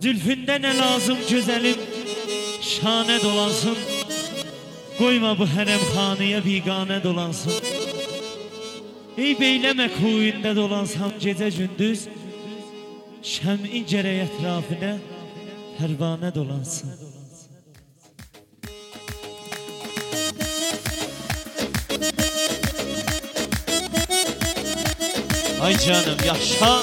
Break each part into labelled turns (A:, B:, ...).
A: Zülfündə ne lazım güzelim, şane dolansın. Koyma bu hərəmxanıya biganə dolansın. Ey beyleme kuyunda dolansam gece gündüz, şəmin gərək ətrafına pərvanə dolansın. Ay canım yaşa.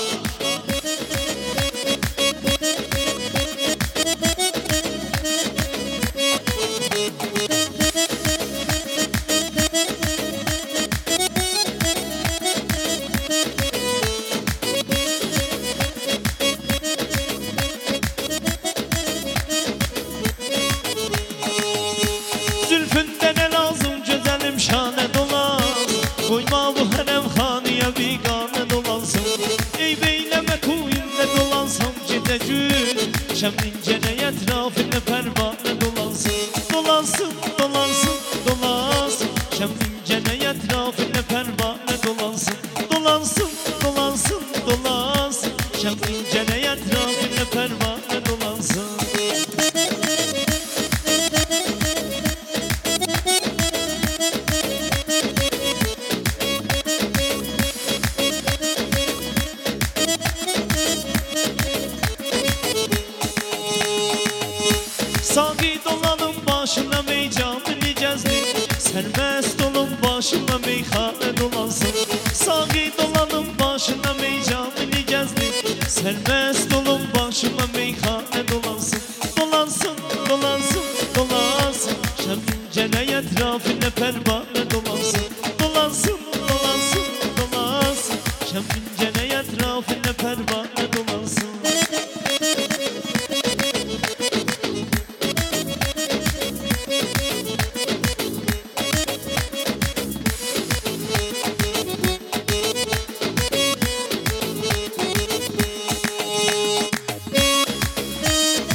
A: Zülfündə ne lazım güzelim şane dolan. Koyma bu hərəmxanıya biganə dolansın. Ey beyleme kuyunda dolansam gecə gün, şəmin gərək ətrafında pərvanə dolansın. Dolansın, dolansın, dolansın, şəmin gərək ətrafında pərvanə dolansın. Dolansın, dolansın, dolansın, şəmin gərək ətrafında pərvanə dolansın. Saqi dolanım başına meycanı gəzdim, sərbəst olun başıma meyxanə dolansın. Saqi dolanım başına meycanı gəzdim, sərbəst olun başıma meyxanə